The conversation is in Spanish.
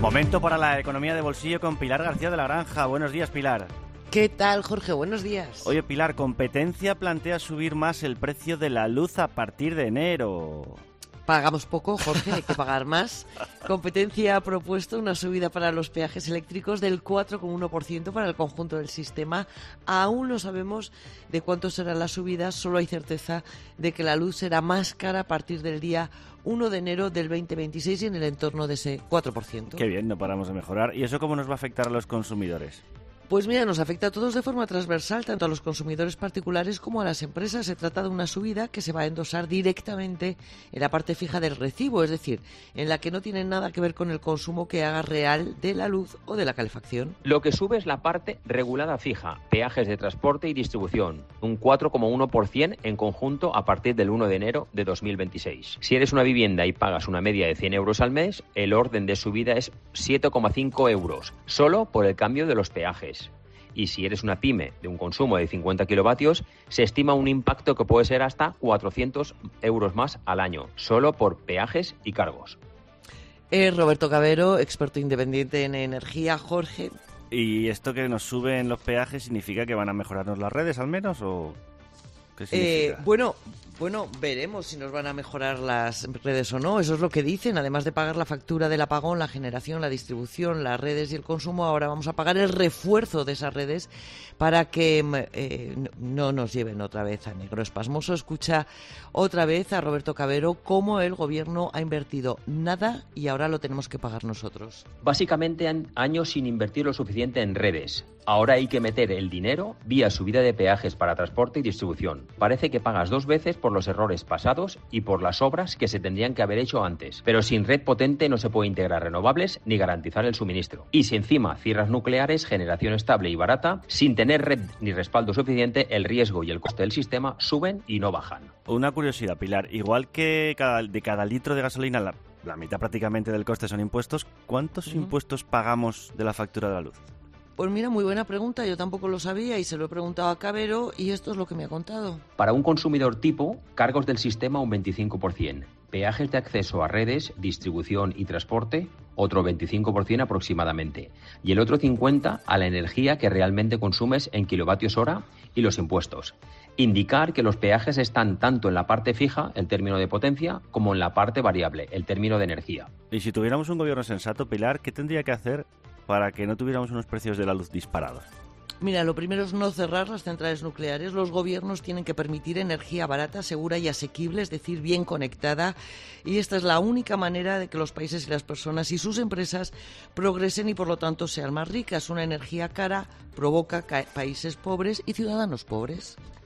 Momento para la economía de bolsillo con Pilar García de la Granja. Buenos días, Pilar. ¿Qué tal, Jorge? Buenos días. Oye, Pilar, competencia plantea subir más el precio de la luz a partir de enero. Pagamos poco, Jorge, hay que pagar más. Competencia ha propuesto una subida para los peajes eléctricos del 4,1% para el conjunto del sistema. Aún no sabemos de cuánto será la subida, solo hay certeza de que la luz será más cara a partir del día 1 de enero del 2026 y en el entorno de ese 4%. Qué bien, no paramos de mejorar. ¿Y eso cómo nos va a afectar a los consumidores? Pues mira, nos afecta a todos de forma transversal, tanto a los consumidores particulares como a las empresas. Se trata de una subida que se va a endosar directamente en la parte fija del recibo, es decir, en la que no tiene nada que ver con el consumo que haga real de la luz o de la calefacción. Lo que sube es la parte regulada fija, peajes de transporte y distribución, un 4,1% en conjunto a partir del 1 de enero de 2026. Si eres una vivienda y pagas una media de 100 euros al mes, el orden de subida es 7,5 euros, solo por el cambio de los peajes. Y si eres una pyme de un consumo de 50 kilovatios, se estima un impacto que puede ser hasta 400 euros más al año, solo por peajes y cargos. Roberto Cabero, experto independiente en energía. Jorge. ¿Y esto que nos suben los peajes significa que van a mejorarnos las redes al menos o qué significa? Bueno, veremos si nos van a mejorar las redes o no. Eso es lo que dicen. Además de pagar la factura del apagón, la generación, la distribución, las redes y el consumo, ahora vamos a pagar el refuerzo de esas redes para que no nos lleven otra vez a negro espasmoso. Escucha otra vez a Roberto Cabero cómo el gobierno ha invertido nada y ahora lo tenemos que pagar nosotros. Básicamente años sin invertir lo suficiente en redes. Ahora hay que meter el dinero vía subida de peajes para transporte y distribución. Parece que pagas dos veces por los errores pasados y por las obras que se tendrían que haber hecho antes. Pero sin red potente no se puede integrar renovables ni garantizar el suministro. Y si encima cierras nucleares, generación estable y barata, sin tener red ni respaldo suficiente, el riesgo y el coste del sistema suben y no bajan. Una curiosidad, Pilar. Igual que de cada litro de gasolina, la mitad prácticamente del coste son impuestos, ¿cuántos impuestos pagamos de la factura de la luz? Pues mira, muy buena pregunta, yo tampoco lo sabía y se lo he preguntado a Cabero y esto es lo que me ha contado. Para un consumidor tipo, cargos del sistema un 25%, peajes de acceso a redes, distribución y transporte, otro 25% aproximadamente, y el otro 50% a la energía que realmente consumes en kilovatios hora y los impuestos. Indicar que los peajes están tanto en la parte fija, el término de potencia, como en la parte variable, el término de energía. Y si tuviéramos un gobierno sensato, Pilar, ¿qué tendría que hacer para que no tuviéramos unos precios de la luz disparados? Mira, lo primero es no cerrar las centrales nucleares. Los gobiernos tienen que permitir energía barata, segura y asequible, es decir, bien conectada. Y esta es la única manera de que los países y las personas y sus empresas progresen y, por lo tanto, sean más ricas. Una energía cara provoca países pobres y ciudadanos pobres.